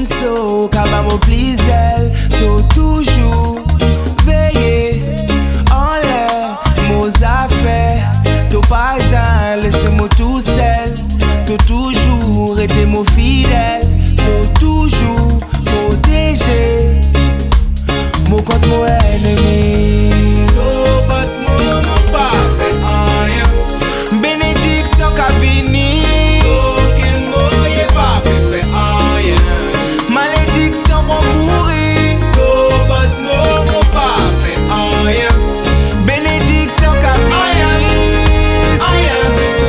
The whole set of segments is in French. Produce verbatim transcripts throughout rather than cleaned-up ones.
moun so Kabamo plizel, to toujours veiller en l'air, mos affaires, to pas jamais laissez-moi tout seul, to toujours été mon fidèle, to toujours protéger, mon contre mon ennemi. To bat mon mon pas fait rien, bénédiction qu'a vini, to mo yé pas fait rien, malédiction pour courir, to bat mon mon pas fait rien, bénédiction qu'a vini, rien,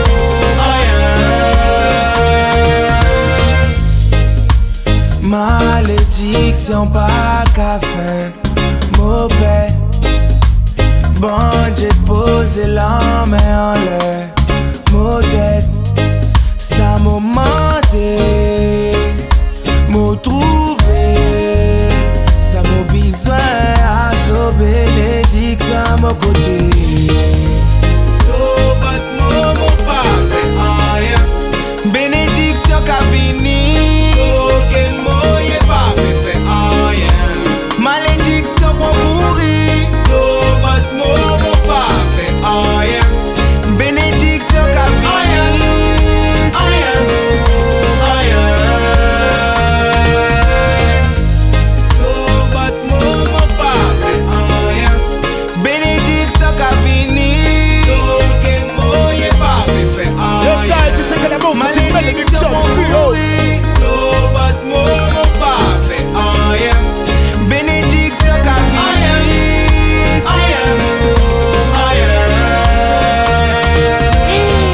rien, malédiction pas qu'a fait mauvais. Bon Dieu pose la main en l'air, mon tête, ça m'a demandé.